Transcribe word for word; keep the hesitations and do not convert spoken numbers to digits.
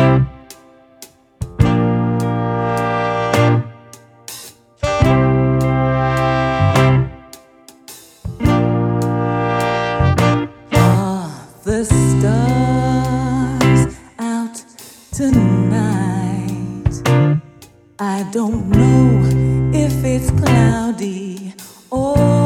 Are the stars out tonight? I don't know if it's cloudy or